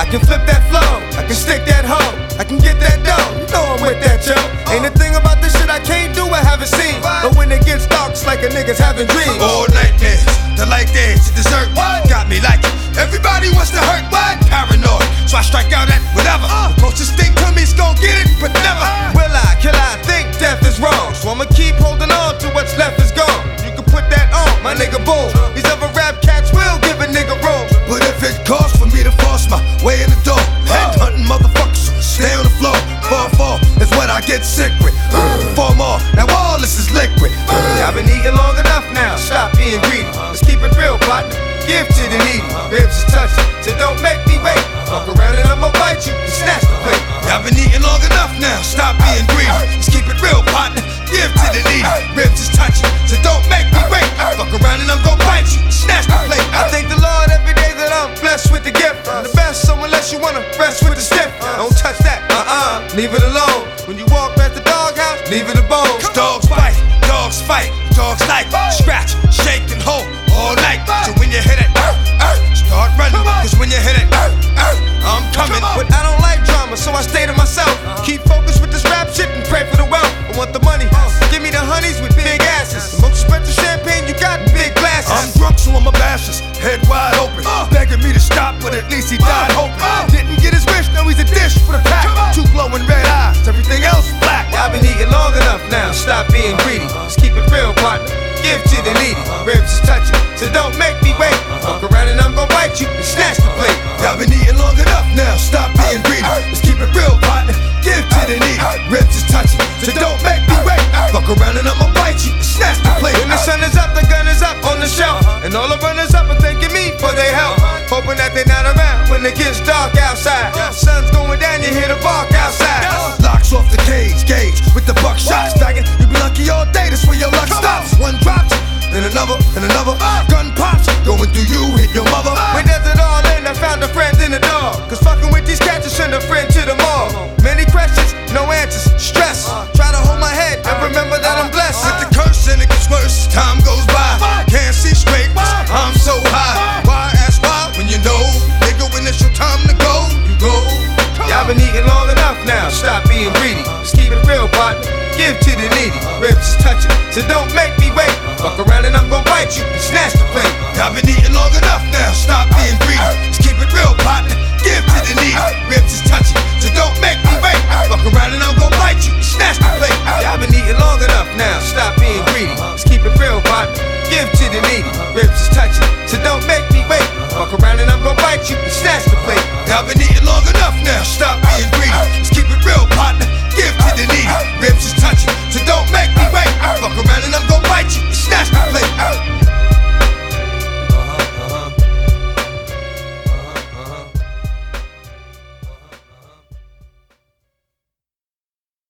can flip that flow, I can stick that hoe, I can get that dough. You know I'm with that, yo. Ain't a thing about this shit I can't do, I haven't seen. But when it gets dark, it's like a nigga's having dreams. All nightmares, the light dance, dessert, got me like it. Everybody wants to hurt, what? Paranoid, so I strike out at whatever. The closest thing to me's gon' get it, but never. Will I, kill I think death is wrong, so I'ma keep holding on to what's left is gone. You can put that on, my nigga boom. These other rap cats will give a nigga room. But if it costs for me to force my way in the door, head hunting motherfuckers, stay on the floor. Fall is what I get sick with. For more, now all this is liquid. I've been eating long enough now, stop being greedy. Let's keep it real, partner. Give to the needy. Ribs is touching, so don't make me wait. Fuck around and I'ma bite you and snatch the plate. I've been eating long enough now, stop being greedy. Let's keep it real, partner. Give to the needy. Ribs is touching, so don't make me wait. Fuck around and I'm gon' bite you and snatch the plate. I thank the Lord every day that I'm blessed with the gift. I'm the best, so unless you wanna rest with the stiff, don't touch that, leave it alone. When you walk past the doghouse, leave it a bone. Dogs bite, dogs fight, dogs like scratch, shake and hold all night. So when you hit it, start running. Cause when you hit it, I'm coming. But I don't like drama, so I stay to myself. Keep focused with this rap shit and pray for the wealth. I want the money, give me the honeys with big asses. The most expensive champagne you got in big glasses. I'm drunk, so I'm a bashes, head wide open, begging me to stop, but at least he died hoping. Didn't get his wish, now he's a dish for the pack. Two glowing red eyes, everything else black. I've been eating long enough now, stop being greedy. Let's keep it real, partner. Give to the needy. Ribs is touching, so don't make me wait. Fuck around and I'm gon' bite you and snatch the plate. I've been eating long enough now, stop being greedy. Let's keep it real, partner. Give to the needy. Ribs is touching, so don't make me wait. Fuck around and I'ma bite you and snatch the plate. When the sun is up, the gun is up on the shelf, and all the runners up are thanking me for their help. Hoping that they're not around when it gets dark outside. Sun's going down, you hear the bark outside. Locks off the gauge with the buckshot stacking. You be lucky all day, that's where your luck stops. One drops, then another, gun pops, going through you, hit your mother. Where does it all end? I found a friend in the dog. Cause fucking with these cats, you send a friend to the mall. Many questions, no answers, stress. Try to hold my head and remember that I'm blessed. With the curse and it gets worse, time goes by. Can't see straight, I'm so high. Why ask why when you know, nigga, when it's your time to go, you go. Y'all been eating long enough now, stop being greedy. Just keep it real, partner. Give to the needy. Ribs is touching, so don't make me wait. Fuck around and I'm gon' bite you and snatch the plate. I've been eating long enough now, stop being greedy. Just keep it real, partner. Give to the needy. Ribs is touching, so don't make me wait. Fuck around and I'm gon' bite you and snatch the plate. Y'all been eating long enough now, stop being greedy. Just keep it real, partner. Give to the needy. Ribs is touching, so don't make me wait. Fuck around and I'm gon' bite you and snatch the plate. I've been eating long enough now, stop being greedy. Just keep it real, partner. Give to the needy. Ribs is touching.